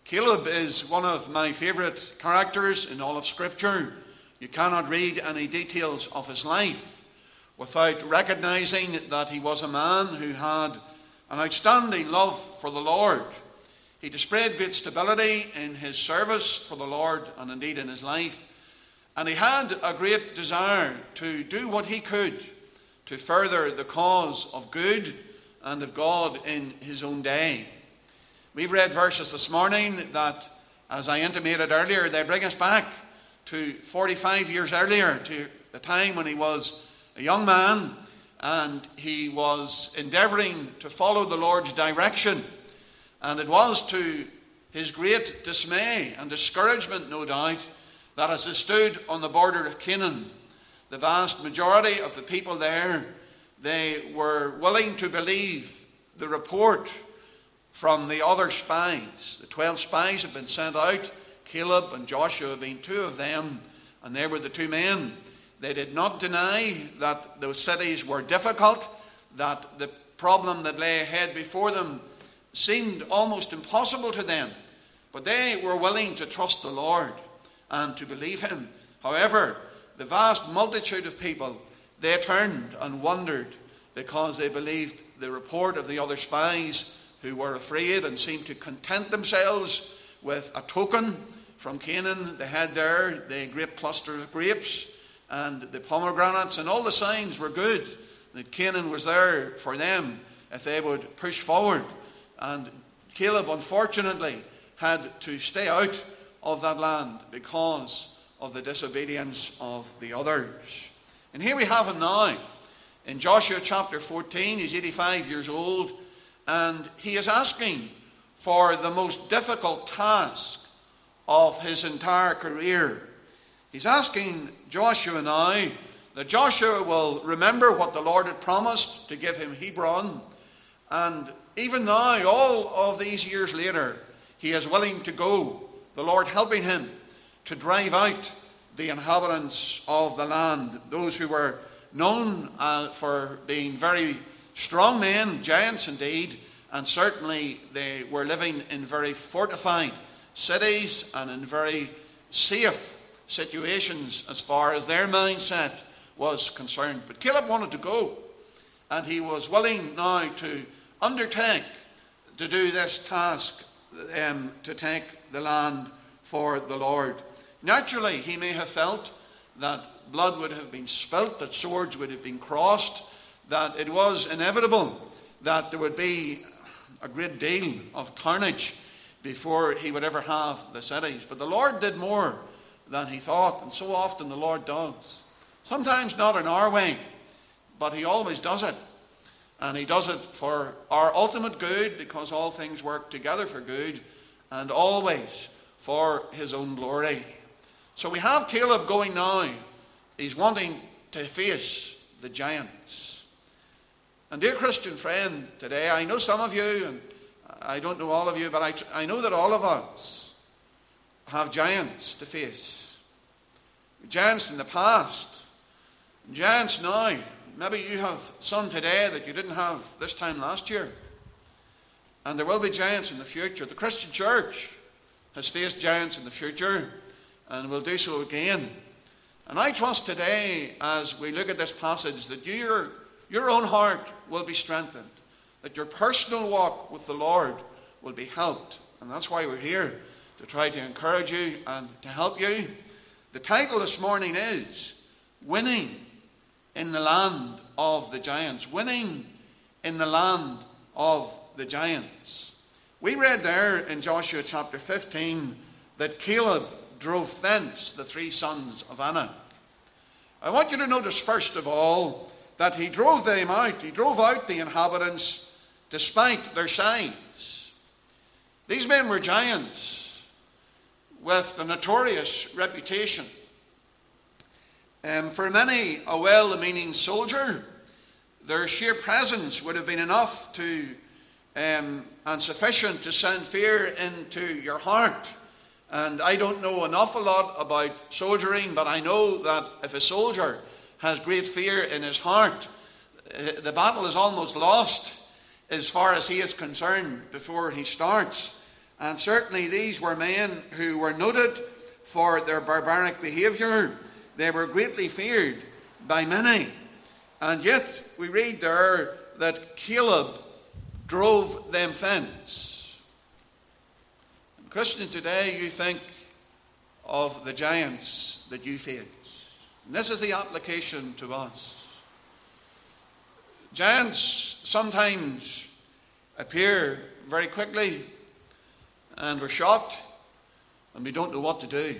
Caleb is one of my favourite characters in all of Scripture. You cannot read any details of his life without recognising that he was a man who had an outstanding love for the Lord. He displayed great stability in his service for the Lord and indeed in his life. And he had a great desire to do what he could to further the cause of good and of God in his own day. We've read verses this morning that, as I intimated earlier, they bring us back to 45 years earlier, to the time when he was a young man and he was endeavouring to follow the Lord's direction. And it was to his great dismay and discouragement, no doubt, that as he stood on the border of Canaan, the vast majority of the people there, they were willing to believe the report from the other spies. The 12 spies had been sent out, Caleb and Joshua being two of them, and they were the two men. They did not deny that those cities were difficult, that the problem that lay ahead before them seemed almost impossible to them, but they were willing to trust the Lord and to believe him. However, the vast multitude of people, they turned and wondered because they believed the report of the other spies, who were afraid and seemed to content themselves with a token from Canaan. They had there the great cluster of grapes and the pomegranates, and all the signs were good that Canaan was there for them if they would push forward. And Caleb, unfortunately, had to stay out of that land because of the disobedience of the others. And here we have him now. In Joshua chapter 14, he's 85 years old, and he is asking for the most difficult task of his entire career. He's asking Joshua now that Joshua will remember what the Lord had promised to give him Hebron. And even now, all of these years later, he is willing to go, the Lord helping him to drive out the inhabitants of the land, those who were known for being very strong men, giants indeed, and certainly they were living in very fortified cities and in very safe situations as far as their mindset was concerned. But Caleb wanted to go, and he was willing now to undertake to do this task, to take the land for the Lord. Naturally, he may have felt that blood would have been spilt, that swords would have been crossed, that it was inevitable that there would be a great deal of carnage before he would ever have the cities. But the Lord did more than he thought, and so often the Lord does. Sometimes not in our way, but he always does it. And he does it for our ultimate good, because all things work together for good, and always for his own glory. So we have Caleb going now. He's wanting to face the giants. And dear Christian friend, today, I know some of you, and I don't know all of you, but I know that all of us have giants to face. Giants in the past, giants now. Maybe you have some today that you didn't have this time last year. And there will be giants in the future. The Christian church has faced giants in the future and will do so again. And I trust today, as we look at this passage, that your own heart will be strengthened, that your personal walk with the Lord will be helped. And that's why we're here, to try to encourage you and to help you. The title this morning is Winning in the Land of the Giants. Winning in the Land of the Giants. We read there in Joshua chapter 15 that Caleb drove thence the three sons of Anak. I want you to notice first of all that he drove them out. He drove out the inhabitants despite their size. These men were giants with a notorious reputation. For many a well-meaning soldier, their sheer presence would have been enough to and sufficient to send fear into your heart. And I don't know an awful lot about soldiering, but I know that if a soldier has great fear in his heart, the battle is almost lost as far as he is concerned before he starts. And certainly these were men who were noted for their barbaric behaviour. They were greatly feared by many. And yet we read there that Caleb drove them thence. And Christian, today you think of the giants that you face. And this is the application to us. Giants sometimes appear very quickly, and we're shocked, and we don't know what to do.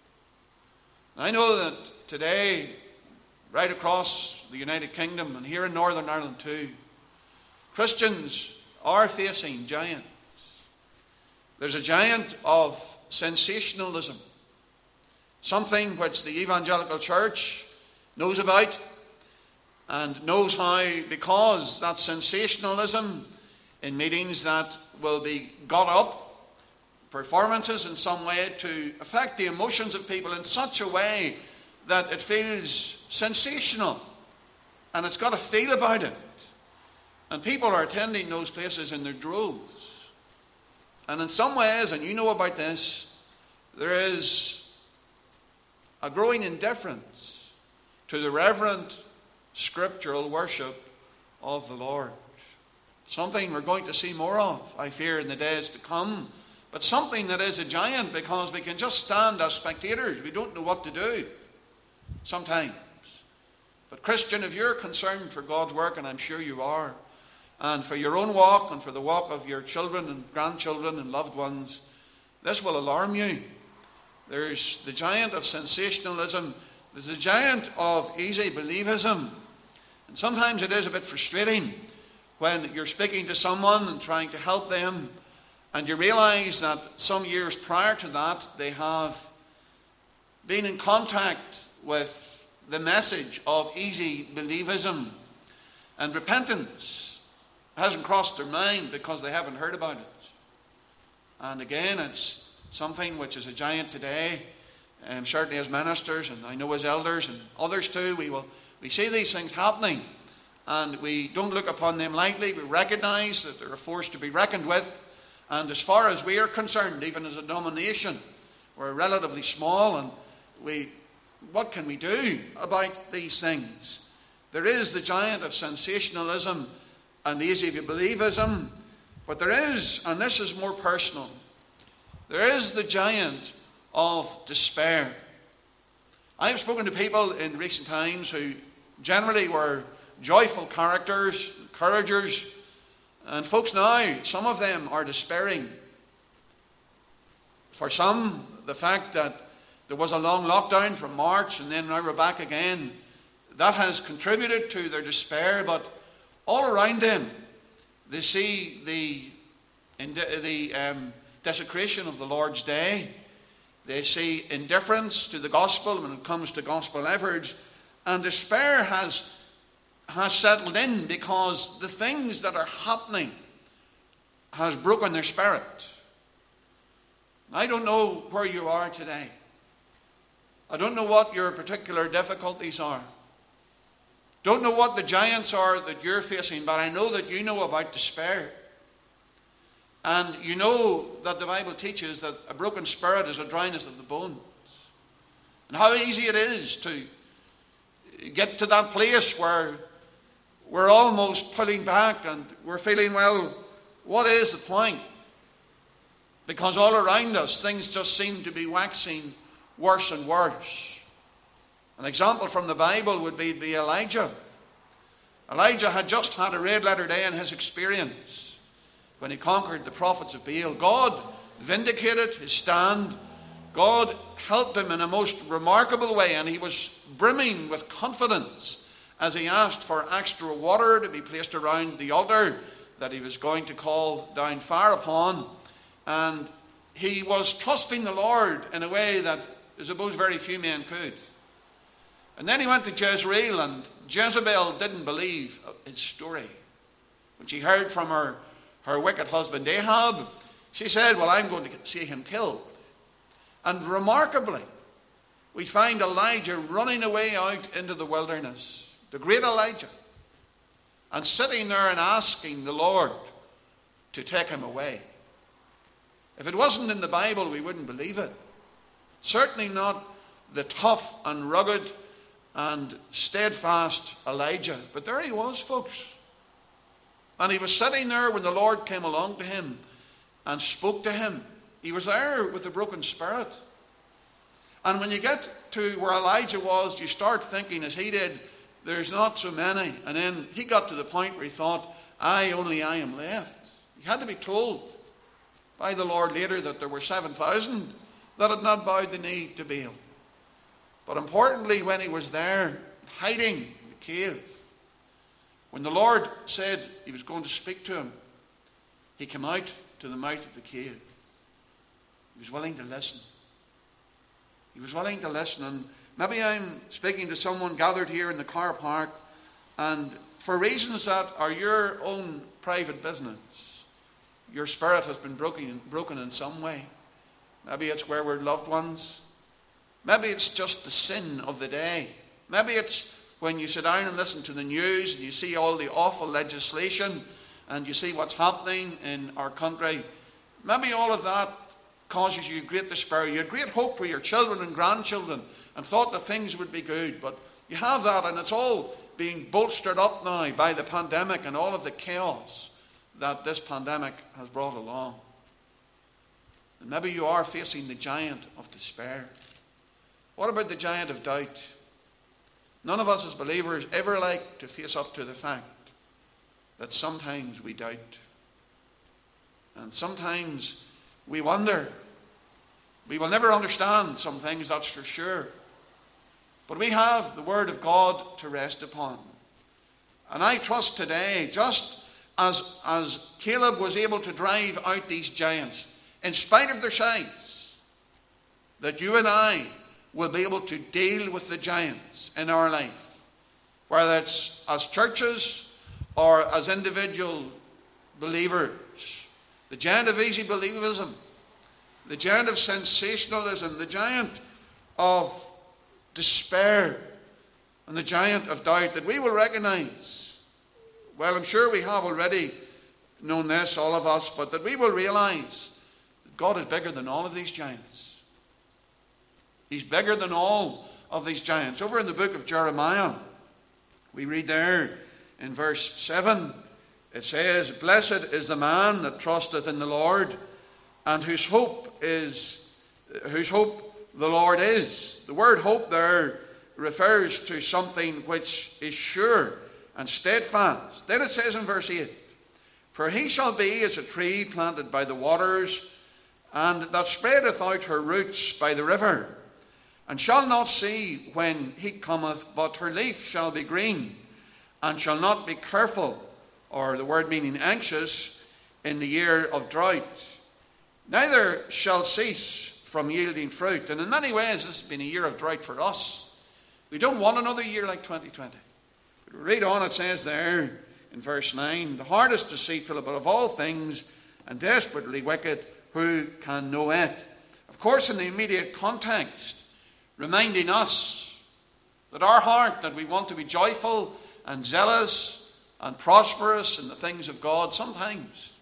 I know that today, right across the United Kingdom and here in Northern Ireland too, Christians are facing giants. There's a giant of sensationalism, something which the evangelical church knows about and knows how, because that sensationalism in meetings that will be got up, performances in some way to affect the emotions of people in such a way that it feels sensational and it's got a feel about it. And people are attending those places in their droves. And in some ways, and you know about this, there is a growing indifference to the reverent scriptural worship of the Lord. Something we're going to see more of, I fear, in the days to come. But something that is a giant, because we can just stand as spectators. We don't know what to do sometimes. But Christian, if you're concerned for God's work, and I'm sure you are, and for your own walk and for the walk of your children and grandchildren and loved ones, this will alarm you. There's the giant of sensationalism. There's the giant of easy believism. And sometimes it is a bit frustrating when you're speaking to someone and trying to help them, and you realize that some years prior to that, they have been in contact with the message of easy believism, and repentance hasn't crossed their mind because they haven't heard about it. And again, it's something which is a giant today, and certainly as ministers, and I know as elders and others too, we see these things happening, and we don't look upon them lightly. We recognize that they're a force to be reckoned with. And as far as we are concerned, even as a denomination, we're relatively small, and what can we do about these things? There is the giant of sensationalism and easy believism, but there is, and this is more personal, there is the giant of despair. I have spoken to people in recent times who generally were joyful characters, encouragers, and folks now, some of them are despairing. For some, the fact that there was a long lockdown from March and then now we're back again, that has contributed to their despair. But all around them, they see the desecration of the Lord's day. They see indifference to the gospel when it comes to gospel efforts. And despair has settled in because the things that are happening has broken their spirit. I don't know where you are today. I don't know what your particular difficulties are. Don't know what the giants are that you're facing, but I know that you know about despair. And you know that the Bible teaches that a broken spirit is a dryness of the bones. And how easy it is to get to that place where we're almost pulling back and we're feeling, well, what is the point? Because all around us, things just seem to be waxing worse and worse. An example from the Bible would be Elijah. Elijah had just had a red letter day in his experience when he conquered the prophets of Baal. God vindicated his stand. God helped him in a most remarkable way, and he was brimming with confidence as he asked for extra water to be placed around the altar that he was going to call down fire upon. And he was trusting the Lord in a way that I suppose very few men could. And then he went to Jezreel, and Jezebel didn't believe his story. When she heard from her wicked husband Ahab, she said, well, I'm going to see him killed. And remarkably, we find Elijah running away out into the wilderness, the great Elijah, and sitting there and asking the Lord to take him away. If it wasn't in the Bible, we wouldn't believe it. Certainly not the tough and rugged and steadfast Elijah. But there he was, folks. And he was sitting there when the Lord came along to him and spoke to him. He was there with a broken spirit. And when you get to where Elijah was, you start thinking, as he did, there's not so many. And then he got to the point where he thought, only I am left. He had to be told by the Lord later that there were 7,000 that had not bowed the knee to Baal. But importantly, when he was there, hiding in the cave, when the Lord said he was going to speak to him, he came out to the mouth of the cave. He was willing to listen. He was willing to listen. And maybe I'm speaking to someone gathered here in the car park, and for reasons that are your own private business, your spirit has been broken in some way. Maybe it's wayward loved ones. Maybe it's just the sin of the day. Maybe it's when you sit down and listen to the news and you see all the awful legislation and you see what's happening in our country. Maybe all of that causes you great despair. You had great hope for your children and grandchildren and thought that things would be good. But you have that, and it's all being bolstered up now by the pandemic and all of the chaos that this pandemic has brought along. And maybe you are facing the giant of despair. What about the giant of doubt? None of us as believers ever like to face up to the fact that sometimes we doubt. And sometimes we wonder. We will never understand some things, that's for sure. But we have the Word of God to rest upon. And I trust today, just as Caleb was able to drive out these giants, in spite of their size, that you and I will be able to deal with the giants in our life. Whether it's as churches or as individual believers. The giant of easy believism, the giant of sensationalism, the giant of despair, and the giant of doubt, that we will recognize. Well, I'm sure we have already known this, all of us, but that we will realize that God is bigger than all of these giants. He's bigger than all of these giants. Over in the book of Jeremiah, we read there in verse 7, it says, "Blessed is the man that trusteth in the Lord, and whose hope the Lord is." The word hope there refers to something which is sure and steadfast. Then it says in verse 8, "For he shall be as a tree planted by the waters, and that spreadeth out her roots by the river, and shall not see when heat cometh, but her leaf shall be green, and shall not be careful," or the word meaning anxious, "in the year of drought. Neither shall cease from yielding fruit." And in many ways, this has been a year of drought for us. We don't want another year like 2020. But read on, it says there in verse 9, "The heart is deceitful above all things, and desperately wicked. Who can know it?" Of course, in the immediate context, reminding us that our heart, that we want to be joyful and zealous and prosperous in the things of God, sometimes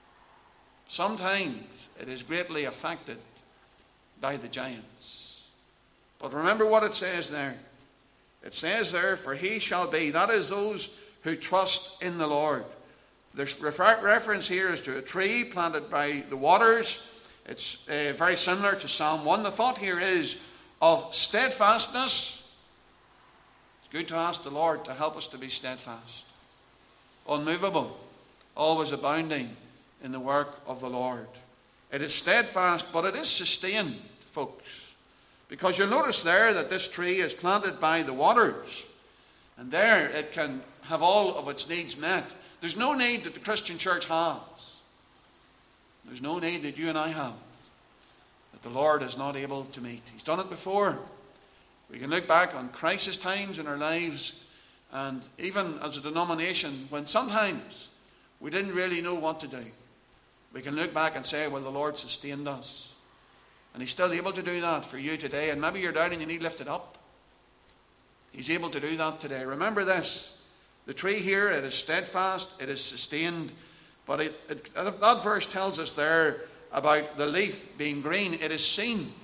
it is greatly affected by the giants. But remember what it says there. It says there, "For he shall be," that is those who trust in the Lord. The reference here is to a tree planted by the waters. It's very similar to Psalm 1. The thought here is of steadfastness. It's good to ask the Lord to help us to be steadfast, unmovable, always abounding in the work of the Lord. It is steadfast, but it is sustained, folks. Because you'll notice there that this tree is planted by the waters, and there it can have all of its needs met. There's no need that the Christian church has. There's no need that you and I have that the Lord is not able to meet. He's done it before. We can look back on crisis times in our lives, and even as a denomination, when sometimes we didn't really know what to do, we can look back and say, well, the Lord sustained us. And He's still able to do that for you today. And maybe you're down and you need lifted up. He's able to do that today. Remember this. The tree here, it is steadfast, it is sustained. But that verse tells us there, about the leaf being green. It is seen.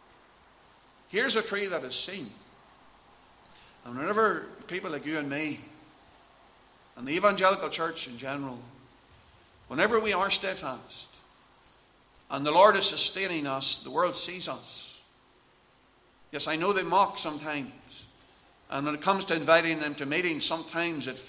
Here's a tree that is seen. And whenever people like you and me, and the evangelical church in general, whenever we are steadfast, and the Lord is sustaining us, the world sees us. Yes, I know they mock sometimes. And when it comes to inviting them to meetings, sometimes it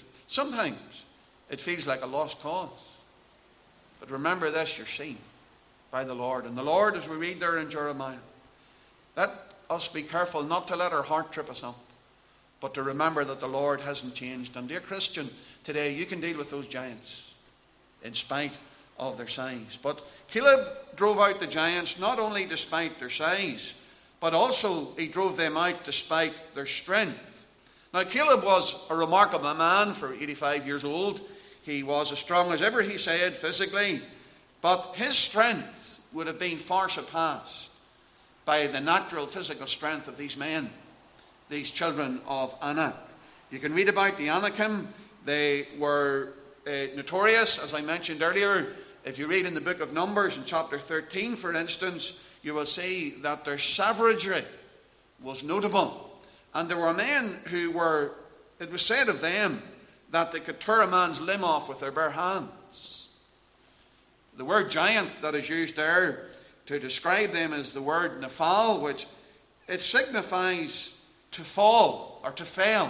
feels like a lost cause. But remember this, you're seen by the Lord. And the Lord, as we read there in Jeremiah, let us be careful not to let our heart trip us up, but to remember that the Lord hasn't changed. And dear Christian, today you can deal with those giants in spite of their size. But Caleb drove out the giants not only despite their size, but also he drove them out despite their strength. Now Caleb was a remarkable man for 85 years old. He was as strong as ever, he said, physically. But his strength would have been far surpassed by the natural physical strength of these men, these children of Anak. You can read about the Anakim. They were notorious, as I mentioned earlier. If you read in the book of Numbers in chapter 13, for instance, you will see that their savagery was notable. And there were men who were, it was said of them, that they could tear a man's limb off with their bare hands. The word giant that is used there to describe them is the word Nephal, which it signifies to fall or to fail.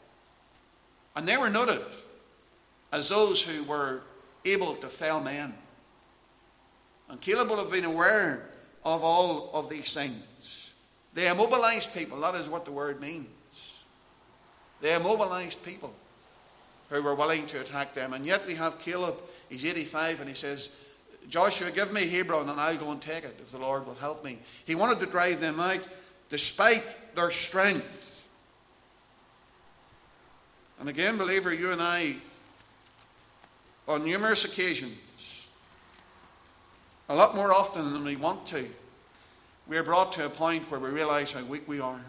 And they were noted as those who were able to fell men. And Caleb will have been aware of all of these things. They immobilized people. That is what the word means. They immobilized people who were willing to attack them. And yet we have Caleb. He's 85 and he says, Joshua, give me Hebron and I'll go and take it if the Lord will help me. He wanted to drive them out despite their strength. And again, believer, you and I, on numerous occasions, a lot more often than we want to, we are brought to a point where we realize how weak we are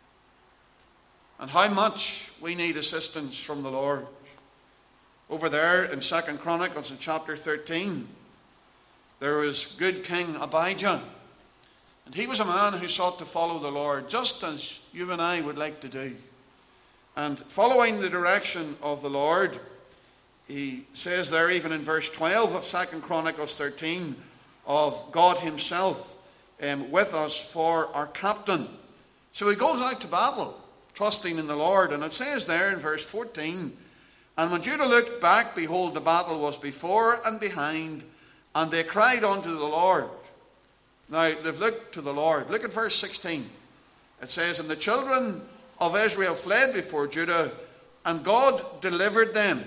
and how much we need assistance from the Lord. Over there in 2 Chronicles in chapter 13, there was good King Abijah. And he was a man who sought to follow the Lord, just as you and I would like to do. And following the direction of the Lord, he says there, even in verse 12 of 2 Chronicles 13, of God himself with us for our captain. So he goes out to battle, trusting in the Lord. And it says there in verse 14, and when Judah looked back, behold, the battle was before and behind, and they cried unto the Lord. Now, they've looked to the Lord. Look at verse 16. It says, and the children of Israel fled before Judah, and God delivered them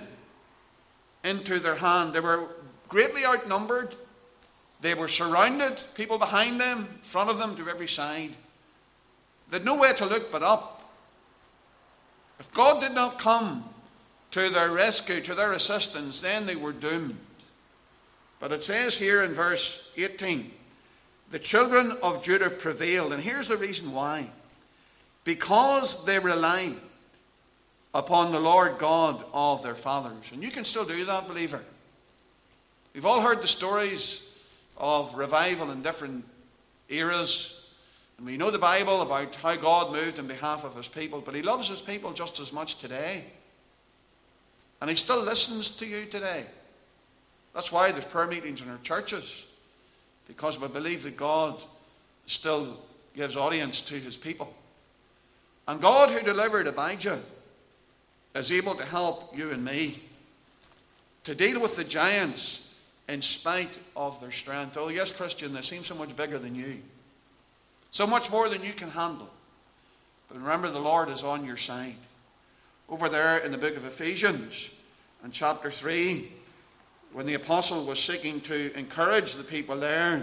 into their hand. They were greatly outnumbered. They were surrounded, people behind them, in front of them, to every side. They had nowhere to look but up. If God did not come to their rescue, to their assistance, then they were doomed. But it says here in verse 18, the children of Judah prevailed. And here's the reason why. Because they relied upon the Lord God of their fathers. And you can still do that, believer. We've all heard the stories of revival in different eras. And we know the Bible about how God moved in behalf of his people. But he loves his people just as much today. And he still listens to you today. That's why there's prayer meetings in our churches. Because we believe that God still gives audience to his people. And God, who delivered Abijah, is able to help you and me to deal with the giants in spite of their strength. Oh yes, Christian, they seem so much bigger than you. So much more than you can handle. But remember, the Lord is on your side. Over there in the book of Ephesians, in chapter 3, when the apostle was seeking to encourage the people there,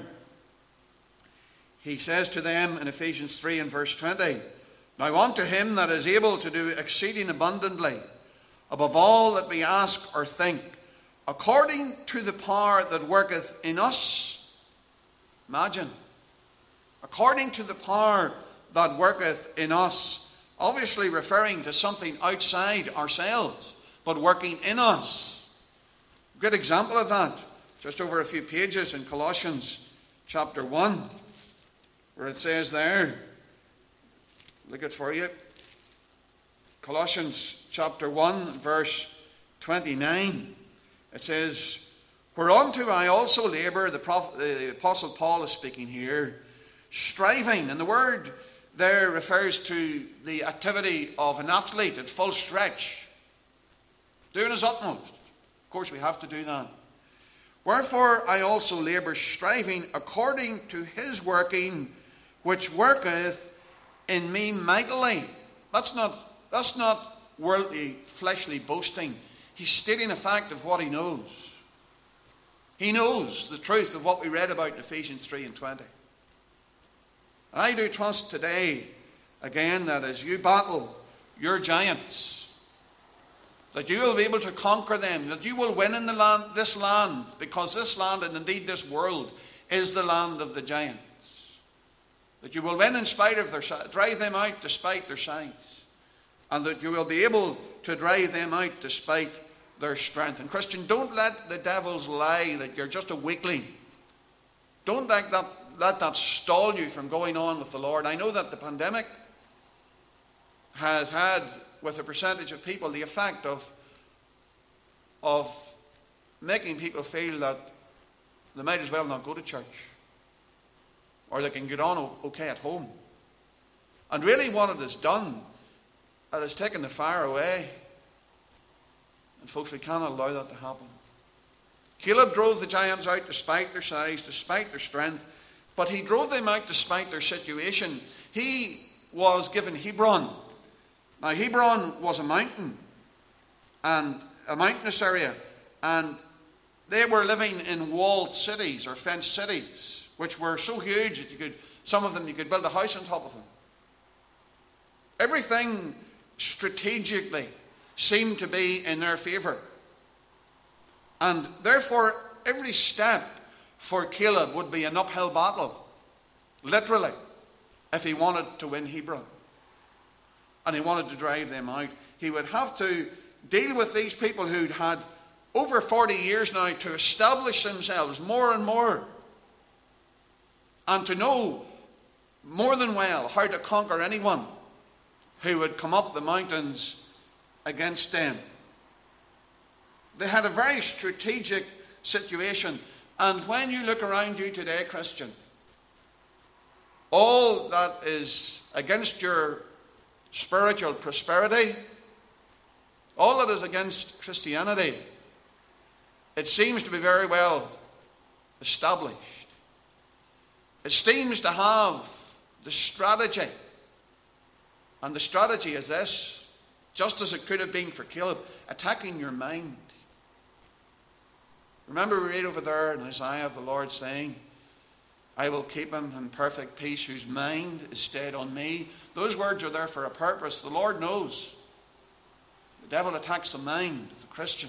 he says to them in Ephesians 3 and verse 20, now unto him that is able to do exceeding abundantly, above all that we ask or think, according to the power that worketh in us. Imagine. According to the power that worketh in us. Obviously referring to something outside ourselves, but working in us. A great example of that, just over a few pages in Colossians chapter 1, where it says there, look it for you, Colossians chapter 1, verse 29, it says, whereunto I also labour, the Apostle Paul is speaking here, striving, and the word there refers to the activity of an athlete at full stretch, doing his utmost. Of course, we have to do that. Wherefore I also labour, striving according to his working, which worketh in me mightily. That's not worldly, fleshly boasting. He's stating a fact of what he knows. He knows the truth of what we read about in Ephesians 3:20. And I do trust today, again, that as you battle your giants, that you will be able to conquer them, that you will win in this land, because this land, and indeed this world, is the land of the giants. That you will win in spite of their size, drive them out despite their size, and that you will be able to drive them out despite their strength. And Christian, don't let the devil's lie that you're just a weakling. Don't let that stall you from going on with the Lord. I know that the pandemic has had, with a percentage of people, the effect of making people feel that they might as well not go to church, or they can get on okay at home. And really what it has done, it has taken the fire away. And folks, we cannot allow that to happen. Caleb drove the giants out despite their size, despite their strength, but he drove them out despite their situation. He was given Hebron. Now, Hebron was a mountain, and a mountainous area, and they were living in walled cities or fenced cities, which were so huge that some of them you could build a house on top of them. Everything strategically seemed to be in their favour. And therefore, every step for Caleb would be an uphill battle, literally, if he wanted to win Hebron. And he wanted to drive them out. He would have to deal with these people who'd had over 40 years now to establish themselves more and more, and to know more than well how to conquer anyone who would come up the mountains against them. They had a very strategic situation. And when you look around you today, Christian, all that is against your spiritual prosperity, all that is against Christianity, it seems to be very well established. It seems to have the strategy. And the strategy is this, just as it could have been for Caleb, attacking your mind. Remember we read over there in Isaiah of the Lord saying, I will keep him in perfect peace whose mind is stayed on me. Those words are there for a purpose. The Lord knows. The devil attacks the mind of the Christian.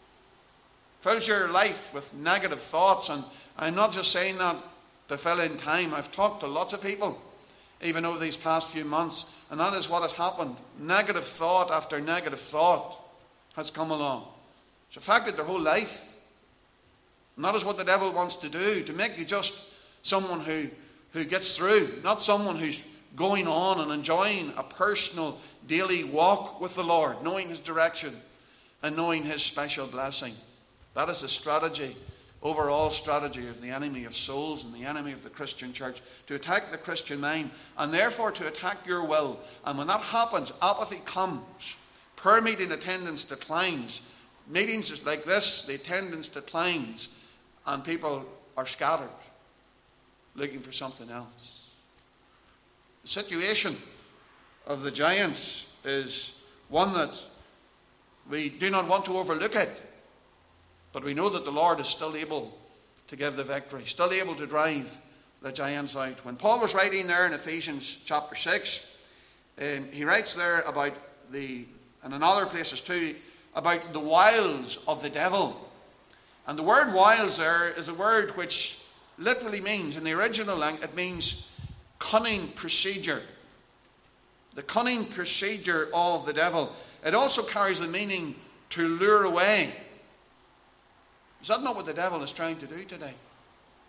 Fills your life with negative thoughts. And I'm not just saying that to fill in time. I've talked to lots of people, even over these past few months, and that is what has happened. Negative thought after negative thought has come along. It's affected their whole life. And that is what the devil wants to do, to make you just someone who gets through, not someone who's going on and enjoying a personal daily walk with the Lord, knowing his direction and knowing his special blessing. That is the strategy, overall strategy of the enemy of souls and the enemy of the Christian church, to attack the Christian mind and therefore to attack your will. And when that happens, apathy comes. Prayer meeting attendance declines. Meetings like this, the attendance declines, and people are scattered, looking for something else. The situation of the giants is one that we do not want to overlook it, but we know that the Lord is still able to give the victory, still able to drive the giants out. When Paul was writing there in Ephesians chapter 6, he writes there about and in other places too, about the wiles of the devil. And the word wiles there is a word which literally means, in the original language, it means cunning procedure. The cunning procedure of the devil. It also carries the meaning to lure away. Is that not what the devil is trying to do today?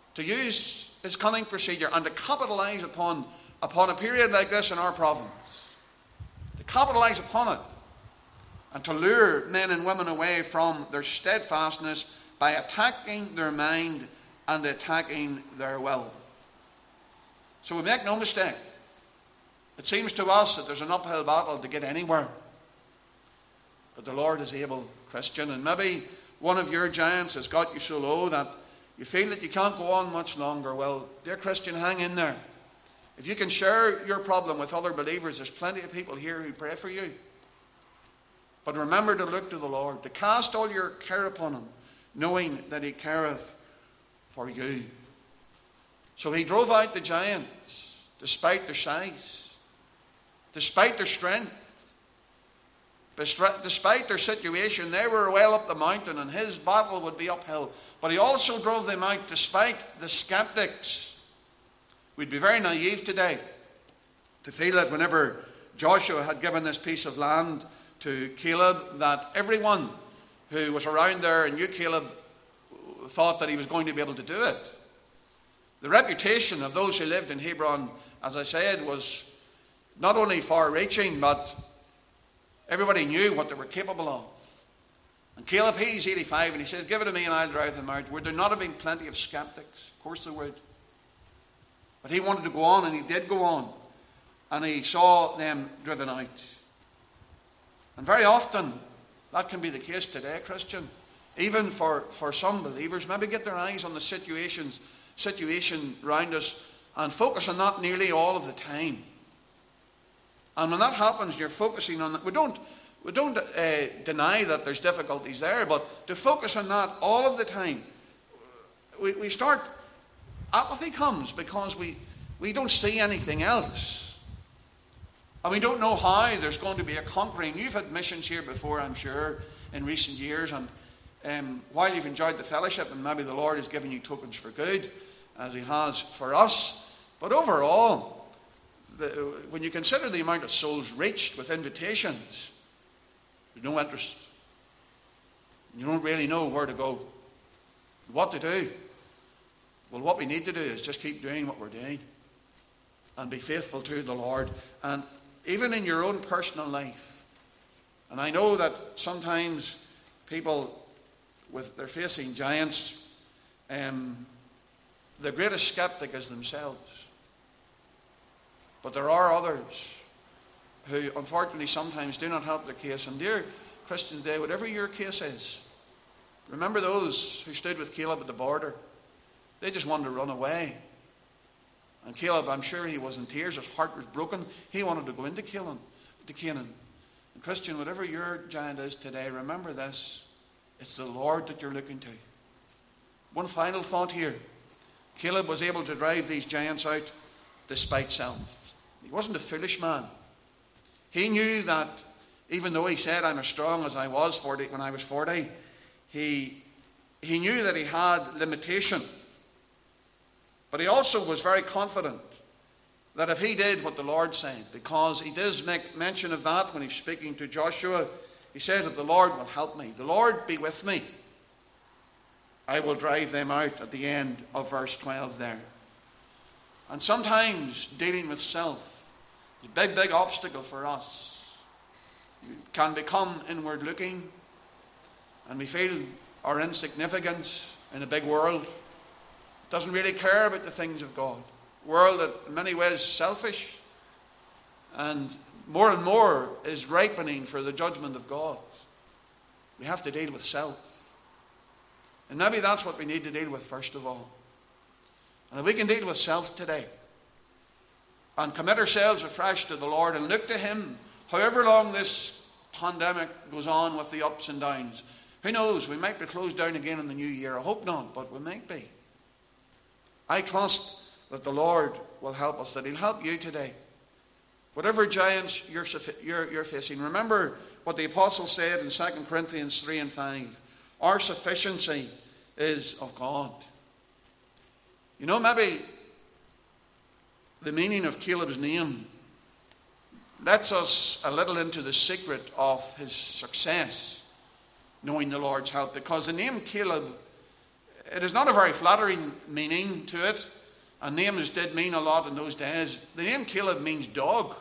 to use his cunning procedure and to capitalize upon a period like this in our province. To capitalize upon it and to lure men and women away from their steadfastness by attacking their mind and attacking their will. So we make no mistake. It seems to us that there's an uphill battle to get anywhere. But the Lord is able, Christian. And maybe one of your giants has got you so low that you feel that you can't go on much longer. Well, dear Christian, hang in there. If you can share your problem with other believers, there's plenty of people here who pray for you. But remember to look to the Lord, to cast all your care upon him, knowing that he careth for you. So he drove out the giants, despite their size, despite their strength, despite their situation. They were well up the mountain and his battle would be uphill. But he also drove them out despite the skeptics. We'd be very naive today to feel that whenever Joshua had given this piece of land to Caleb, that everyone who was around there and knew Caleb thought that he was going to be able to do it. The reputation of those who lived in Hebron, as I said, was not only far-reaching, but everybody knew what they were capable of. And Caleb, he's 85, and he says, give it to me and I'll drive them out. Would there not have been plenty of skeptics? Of course there would. But he wanted to go on, and he did go on. And he saw them driven out. And very often, that can be the case today, Christian. Even for some believers, maybe get their eyes on the situation around us and focus on that nearly all of the time. And when that happens, you're focusing on that. We don't deny that there's difficulties there, but to focus on that all of the time, we start, apathy comes because we don't see anything else. And we don't know how there's going to be a conquering. You've had missions here before, I'm sure, in recent years, and while you've enjoyed the fellowship, and maybe the Lord has given you tokens for good, as he has for us, but overall, when you consider the amount of souls reached with invitations, there's no interest. You don't really know where to go, what to do. Well, what we need to do is just keep doing what we're doing and be faithful to the Lord. And even in your own personal life, and I know that sometimes people, they're facing giants, the greatest skeptic is themselves. But there are others who unfortunately sometimes do not help their case. And dear Christian today, whatever your case is, remember those who stood with Caleb at the border. They just wanted to run away. And Caleb, I'm sure he was in tears. His heart was broken. He wanted to go into Canaan. And Christian, whatever your giant is today, remember this. It's the Lord that you're looking to. One final thought here. Caleb was able to drive these giants out despite self. He wasn't a foolish man. He knew that even though he said, I'm as strong as I was when I was 40, he knew that he had limitation. But he also was very confident that if he did what the Lord said, because he does make mention of that when he's speaking to Joshua, he says that the Lord will help me. The Lord be with me. I will drive them out at the end of verse 12 there. And sometimes dealing with self is a big obstacle for us. You can become inward looking, and we feel our insignificance in a big world. Doesn't really care about the things of God. A world that in many ways is selfish and more is ripening for the judgment of God. We have to deal with self. And maybe that's what we need to deal with first of all. And if we can deal with self today and commit ourselves afresh to the Lord and look to him, however long this pandemic goes on with the ups and downs, who knows, we might be closed down again in the new year. I hope not, but we might be. I trust that the Lord will help us, that he'll help you today. Whatever giants you're facing, remember what the apostle said in 2 Corinthians 3 and 5. Our sufficiency is of God. You know, maybe the meaning of Caleb's name lets us a little into the secret of his success, knowing the Lord's help. Because the name Caleb It is not a very flattering meaning to it, and names did mean a lot in those days. The name Caleb means dog.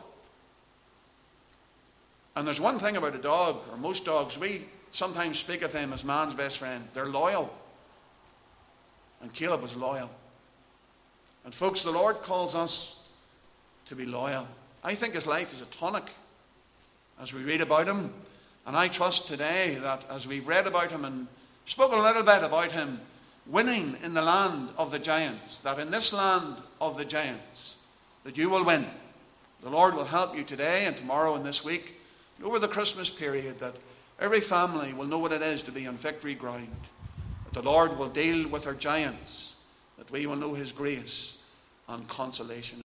And there's one thing about a dog, or most dogs, we sometimes speak of them as man's best friend. They're loyal. And Caleb was loyal. And folks, the Lord calls us to be loyal. I think his life is a tonic as we read about him. And I trust today that as we've read about him and spoken a little bit about him winning in the land of the giants, that in this land of the giants, that you will win. The Lord will help you today and tomorrow and this week, and over the Christmas period, that every family will know what it is to be on victory ground. That the Lord will deal with our giants, that we will know his grace and consolation.